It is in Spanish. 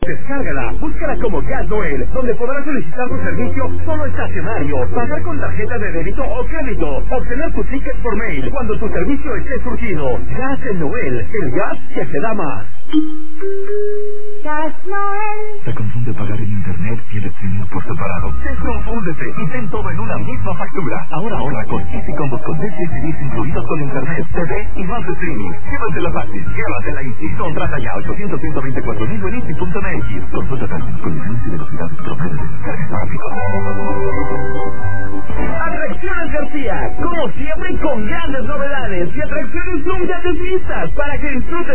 Descárgala, búscala como Gas Noel, donde podrás solicitar tu servicio solo estacionario, pagar con tarjeta de débito o crédito, obtener tu ticket por mail cuando tu servicio esté surgido. Gas en Noel, el gas que te da más. Gas Noel. ¿Te confunde pagar en internet y el streaming por separado? Desconfúndete y ten todo en una misma factura. Ahora ahorra con Easy Combos con DCDs incluidos con internet, TV y más streaming. Llévatela fácil, llévatela Easy. Contrata ya 800-124,000 en Easy.mx. Consulta términos, condiciones y velocidades promedio de descarga rápido. Atracciones García, como siempre con grandes novedades y atracciones nunca antes vistas para que disfrutes